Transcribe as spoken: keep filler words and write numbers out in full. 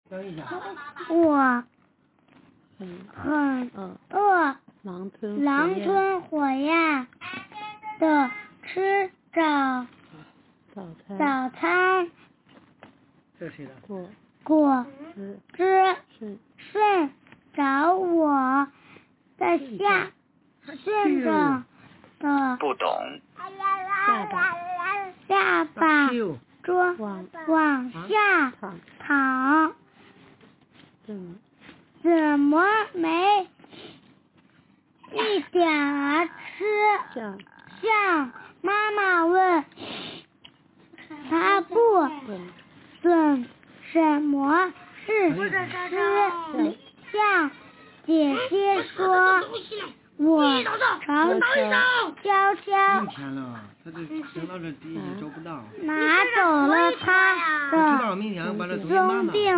我很很饿， 饿， 狼吞狼吞火焰的吃着早餐， 早餐， 这谁的？ 果果汁汁是顺着我的下顺着的不懂。 下巴下巴桌往往下躺， 躺， 怎怎么没一点儿吃？ 像向妈妈问，他不怎准什么是吃？向姐姐说，我常悄悄一天了，他这扔到这地也找不到。 拿走了他我知道的明天我把这东西慢慢。 松饼。